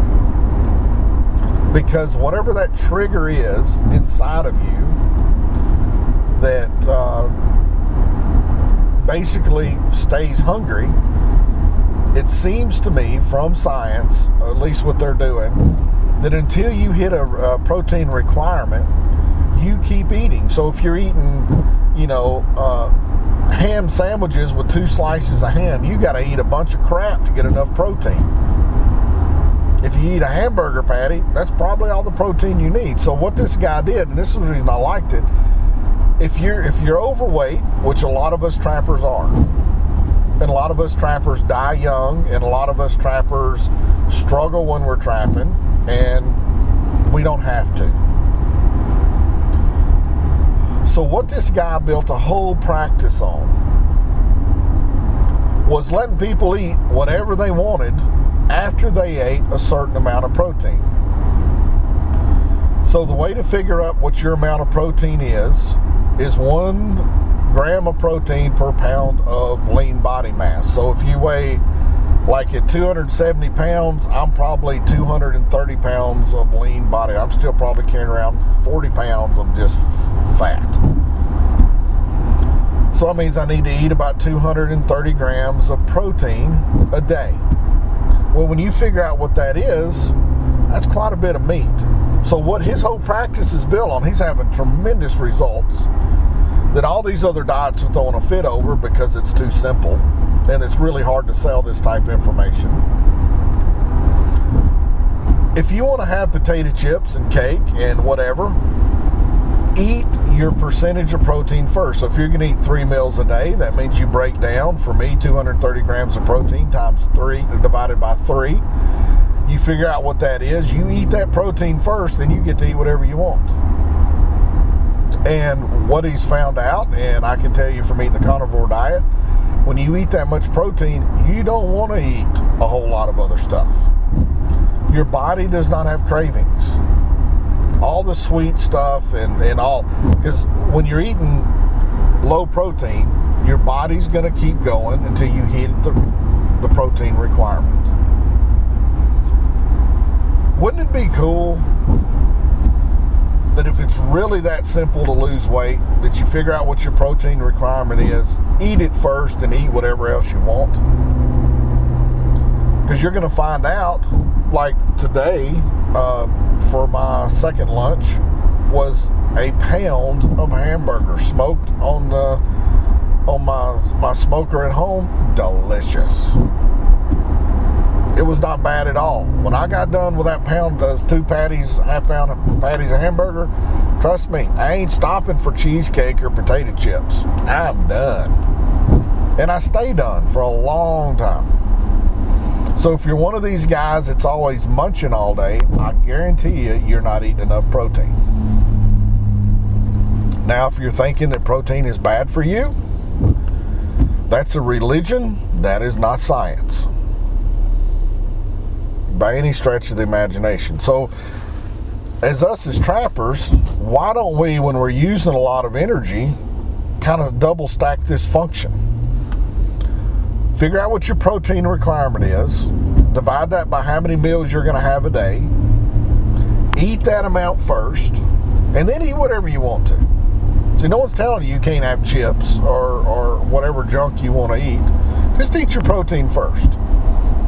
Because whatever that trigger is inside of you that basically stays hungry, it seems to me from science, at least what they're doing, that until you hit a protein requirement, you keep eating. So if you're eating, ham sandwiches with 2 slices of ham, you got to eat a bunch of crap to get enough protein. If you eat a hamburger patty, that's probably all the protein you need. So what this guy did, and this is the reason I liked it, if you're overweight, which a lot of us trappers are, and a lot of us trappers die young, and a lot of us trappers struggle when we're trapping, and we don't have to. So what this guy built a whole practice on was letting people eat whatever they wanted after they ate a certain amount of protein. So the way to figure out what your amount of protein is 1 gram of protein per pound of lean body mass. So if you weigh like at 270 pounds, I'm probably 230 pounds of lean body. I'm still probably carrying around 40 pounds of just fat. So that means I need to eat about 230 grams of protein a day. Well, when you figure out what that is, that's quite a bit of meat. So what his whole practice is built on, he's having tremendous results that all these other diets are throwing a fit over because it's too simple and it's really hard to sell this type of information. If you want to have potato chips and cake and whatever, eat your percentage of protein first. So if you're going to eat 3 meals a day, that means you break down, for me, 230 grams of protein times 3 divided by 3. You figure out what that is. You eat that protein first, then you get to eat whatever you want. And what he's found out, and I can tell you from eating the carnivore diet, when you eat that much protein, you don't want to eat a whole lot of other stuff. Your body does not have cravings. All the sweet stuff and all, because when you're eating low protein, your body's going to keep going until you hit the protein requirement. Wouldn't it be cool that if it's really that simple to lose weight, that you figure out what your protein requirement is, eat it first, and eat whatever else you want? Because you're going to find out, like today, for my second lunch, was a pound of hamburger smoked on my smoker at home. Delicious. It was not bad at all. When I got done with that pound, those 2 patties, half-pound patties of hamburger, trust me, I ain't stopping for cheesecake or potato chips. I'm done. And I stay done for a long time. So if you're one of these guys that's always munching all day, I guarantee you're not eating enough protein. Now, if you're thinking that protein is bad for you, that's a religion. That is not science by any stretch of the imagination. So as trappers, why don't we, when we're using a lot of energy, kind of double stack this function? Figure out what your protein requirement is, divide that by how many meals you're going to have a day, eat that amount first, and then eat whatever you want to. See, no one's telling you can't have chips or whatever junk you want to eat. Just eat your protein first.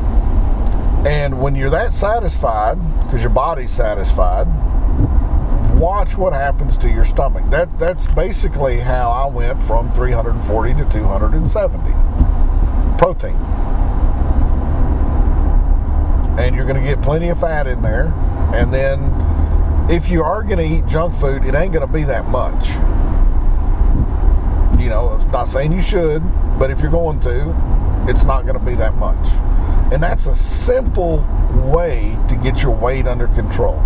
And when you're that satisfied, because your body's satisfied, watch what happens to your stomach. That's basically how I went from 340 to 270 protein. And you're going to get plenty of fat in there. And then if you are going to eat junk food, it ain't going to be that much. You know, it's not saying you should, but if you're going to, it's not going to be that much. And that's a simple way to get your weight under control.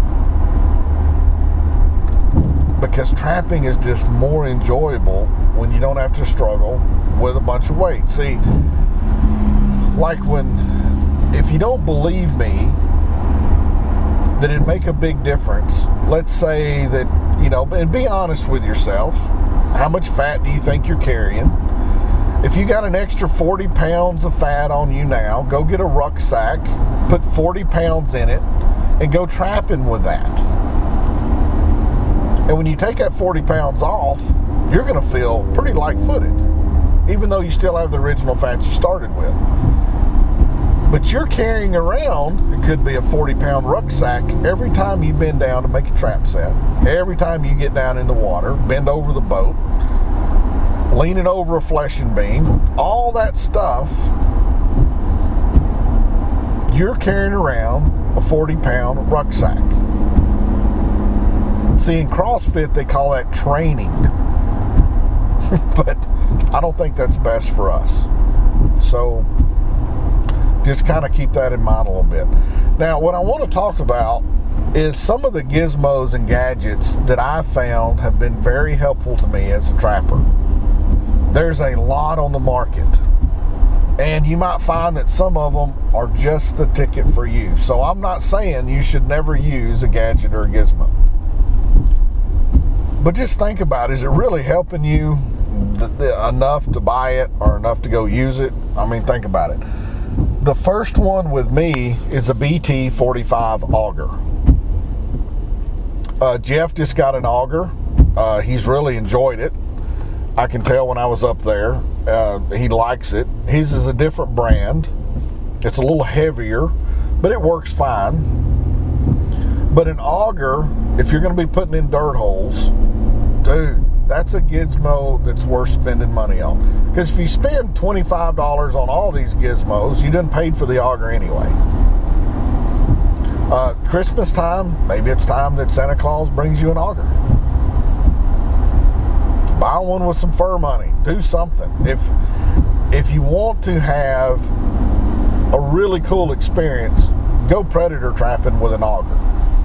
Because trapping is just more enjoyable when you don't have to struggle with a bunch of weight. See, like if you don't believe me that it'd make a big difference, let's say that, you know, and be honest with yourself. How much fat do you think you're carrying? If you got an extra 40 pounds of fat on you now, go get a rucksack, put 40 pounds in it, and go trapping with that. And when you take that 40 pounds off, you're going to feel pretty light-footed, even though you still have the original fat you started with. But you're carrying around, it could be a 40-pound rucksack, every time you bend down to make a trap set, every time you get down in the water, bend over the boat, leaning over a fleshing beam, all that stuff, you're carrying around a 40-pound rucksack. See, in CrossFit, they call that training. But I don't think that's best for us. So just kind of keep that in mind a little bit. Now, what I want to talk about is some of the gizmos and gadgets that I found have been very helpful to me as a trapper. There's a lot on the market, and you might find that some of them are just the ticket for you. So I'm not saying you should never use a gadget or a gizmo. But just think about it. Is it really helping you enough to buy it or enough to go use it? I mean, think about it. The first one with me is a BT45 auger. Jeff just got an auger. He's really enjoyed it. I can tell when I was up there. He likes it. His is a different brand. It's a little heavier, but it works fine. But an auger, if you're going to be putting in dirt holes, dude, that's a gizmo that's worth spending money on. Because if you spend $25 on all these gizmos, you done paid for the auger anyway. Christmas time, maybe it's time that Santa Claus brings you an auger. Buy one with some fur money. Do something. If you want to have a really cool experience, go predator trapping with an auger.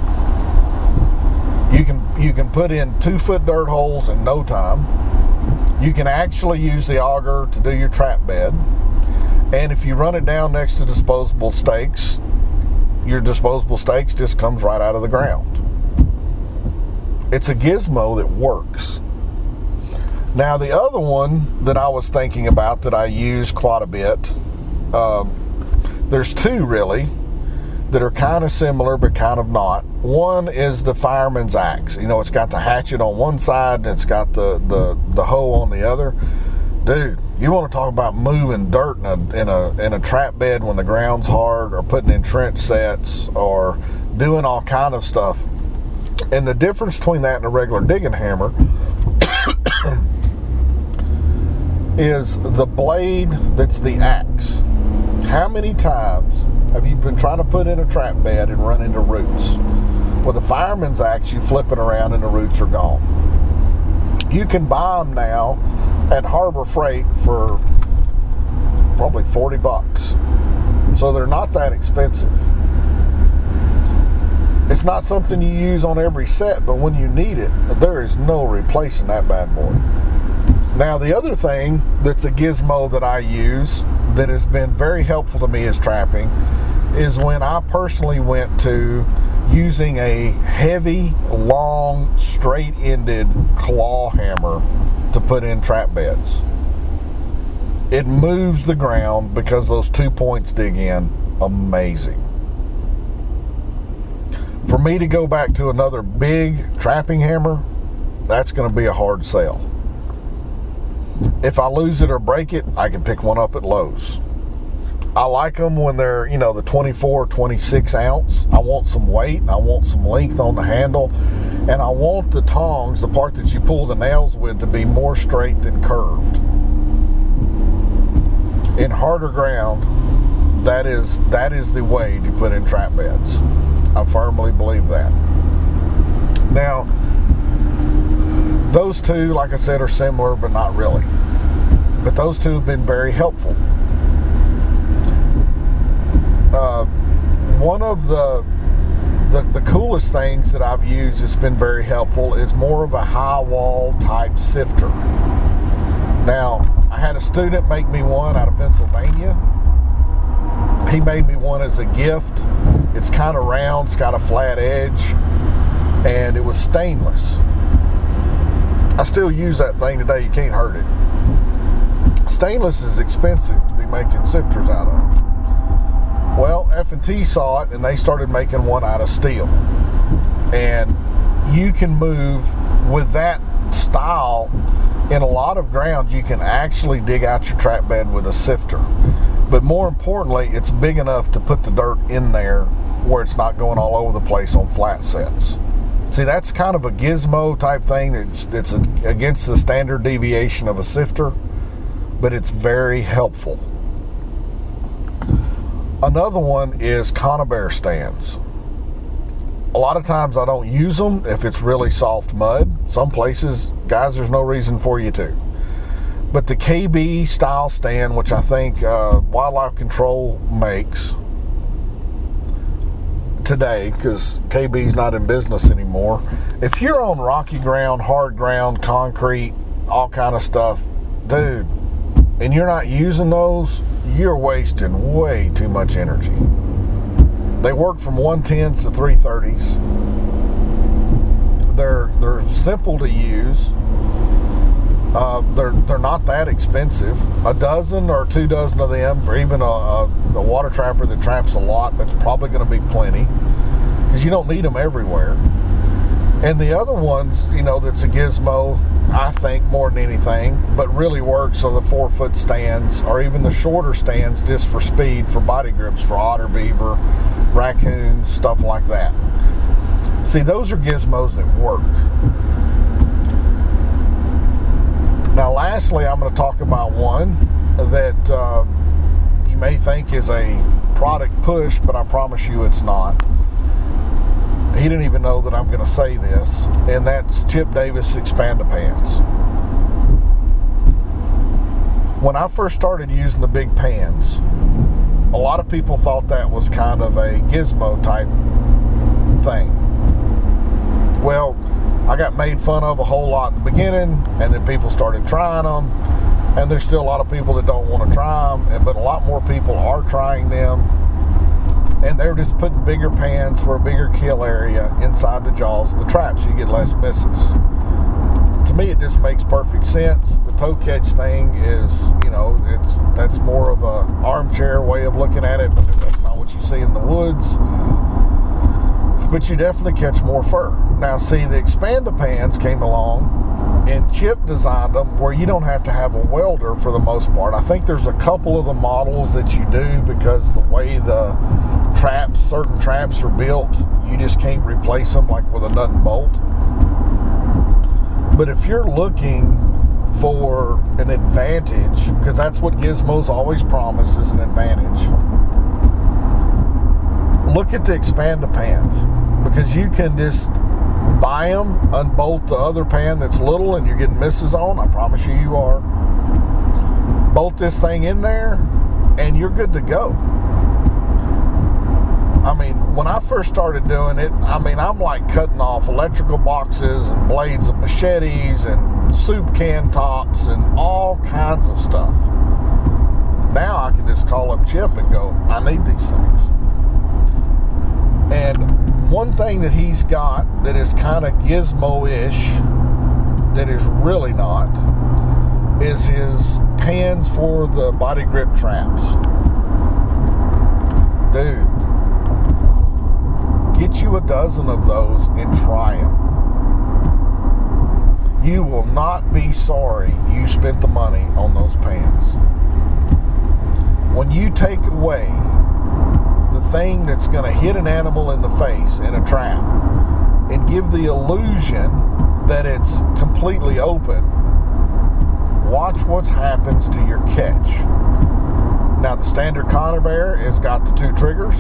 You can put in 2-foot dirt holes in no time. You can actually use the auger to do your trap bed. And if you run it down next to disposable stakes, your disposable stakes just comes right out of the ground. It's a gizmo that works. Now, the other one that I was thinking about that I use quite a bit, there's two really that are kind of similar but kind of not. One is the fireman's axe. You know, it's got the hatchet on one side and it's got the hoe on the other. Dude, you want to talk about moving dirt in a trap bed when the ground's hard, or putting in trench sets, or doing all kind of stuff. And the difference between that and a regular digging hammer is the blade that's the axe. How many times have you been trying to put in a trap bed and run into roots? With a fireman's axe, you flip it around and the roots are gone. You can buy them now at Harbor Freight for probably $40. So they're not that expensive. It's not something you use on every set, but when you need it, there is no replacing that bad boy. Now, the other thing that's a gizmo that I use that has been very helpful to me as trapping is when I personally went to using a heavy, long, straight-ended claw hammer to put in trap beds. It moves the ground because those 2 points dig in. Amazing. For me to go back to another big trapping hammer, that's going to be a hard sell. If I lose it or break it, I can pick one up at Lowe's. I like them when they're, the 24, 26 ounce. I want some weight. I want some length on the handle. And I want the tongs, the part that you pull the nails with, to be more straight than curved. In harder ground, that is the way to put in trap beds. I firmly believe that. Now, those two, like I said, are similar, but not really. But those two have been very helpful. One of the coolest things that I've used that's been very helpful is more of a high wall type sifter. Now, I had a student make me one out of Pennsylvania. He made me one as a gift. It's kind of round, it's got a flat edge, and it was stainless. I still use that thing today. You can't hurt it. Stainless is expensive to be making sifters out of. Well, F&T saw it, and they started making one out of steel. And you can move with that style in a lot of grounds. You can actually dig out your trap bed with a sifter. But more importantly, it's big enough to put the dirt in there where it's not going all over the place on flat sets. See, that's kind of a gizmo type thing that's against the standard deviation of a sifter, but it's very helpful. Another one is Conibear stands. A lot of times I don't use them if it's really soft mud. Some places, guys, there's no reason for you to. But the KB style stand, which I think Wildlife Control makes today, because KB's not in business anymore. If you're on rocky ground, hard ground, concrete, all kind of stuff, dude, and you're not using those, you're wasting way too much energy. They work from 110s to 330s. They're simple to use. They're not that expensive. A dozen or 2 dozen of them, for even a water trapper that traps a lot, that's probably going to be plenty, because you don't need them everywhere. And the other ones, that's a gizmo, I think, more than anything, but really works are the 4-foot stands, or even the shorter stands just for speed, for body grips, for otter, beaver, raccoons, stuff like that. See, those are gizmos that work. Now, lastly, I'm going to talk about one that you may think is a product push, but I promise you it's not. He didn't even know that I'm going to say this, and that's Chip Davis Expand-A-Pans. When I first started using the big pans, a lot of people thought that was kind of a gizmo type thing. Well, I got made fun of a whole lot in the beginning, and then people started trying them, and there's still a lot of people that don't want to try them, but a lot more people are trying them, and they're just putting bigger pans for a bigger kill area inside the jaws of the trap, so you get less misses. To me, it just makes perfect sense. The toe catch thing is, that's more of a armchair way of looking at it, because that's not what you see in the woods. But you definitely catch more fur. Now, see, the Expand-A-Pans came along, and Chip designed them where you don't have to have a welder for the most part. I think there's a couple of the models that you do, because the way the certain traps are built, you just can't replace them like with a nut and bolt. But if you're looking for an advantage, because that's what gizmos always promise, is an advantage, look at the Expand-A-Pans, because you can just buy them, unbolt the other pan that's little and you're getting misses on. I promise you are. Bolt this thing in there and you're good to go. I mean, when I first started doing it, I'm like cutting off electrical boxes and blades of machetes and soup can tops and all kinds of stuff. Now I can just call up Chip and go, I need these things. And one thing that he's got that is kind of gizmo-ish, that is really not, is his pans for the body grip traps. Dude, get you a dozen of those and try them. You will not be sorry you spent the money on those pans. When you take way the thing that's going to hit an animal in the face in a trap and give the illusion that it's completely open, watch what happens to your catch. Now, the standard Conibear Bear has got the 2 triggers,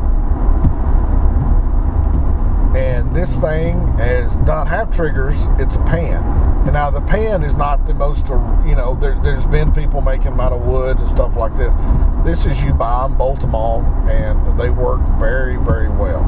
and this thing does not have triggers. It's a pan. And now the pan is not the most, there's been people making them out of wood and stuff like this. This is you buy them, bolt them on, and they work very, very well.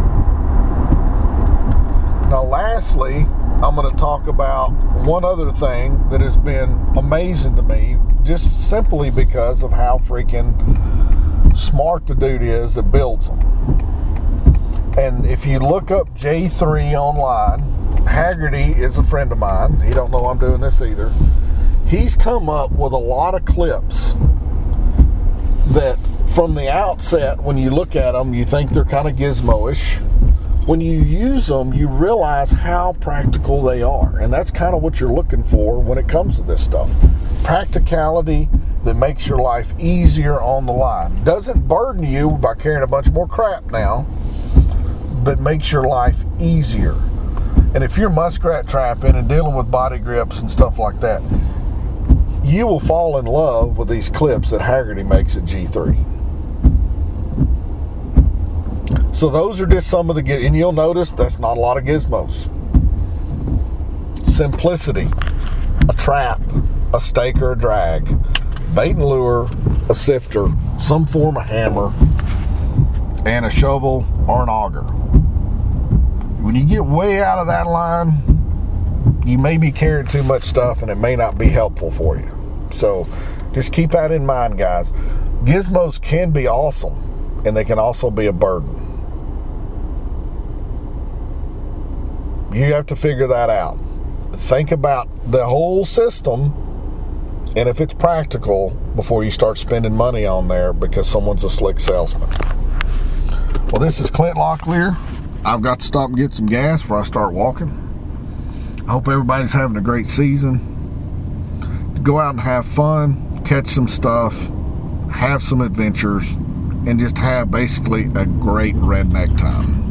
Now, lastly, I'm going to talk about one other thing that has been amazing to me, just simply because of how freaking smart the dude is that builds them. And if you look up J3 online, Hagerty is a friend of mine. He don't know I'm doing this either. He's come up with a lot of clips that from the outset, when you look at them, you think they're kind of gizmo-ish. When you use them, you realize how practical they are. And that's kind of what you're looking for when it comes to this stuff. Practicality that makes your life easier on the line. Doesn't burden you by carrying a bunch more crap now, but makes your life easier. And if you're muskrat trapping and dealing with body grips and stuff like that, you will fall in love with these clips that Hagerty makes at G3. So those are just some of the, and you'll notice that's not a lot of gizmos. Simplicity, a trap, a stake or a drag, bait and lure, a sifter, some form of hammer, and a shovel or an auger. When you get way out of that line, you may be carrying too much stuff and it may not be helpful for you. So just keep that in mind, guys. Gizmos can be awesome, and they can also be a burden. You have to figure that out. Think about the whole system, and if it's practical, before you start spending money on there because someone's a slick salesman. Well, this is Clint Locklear. I've got to stop and get some gas before I start walking. I hope everybody's having a great season. Go out and have fun, catch some stuff, have some adventures, and just have basically a great redneck time.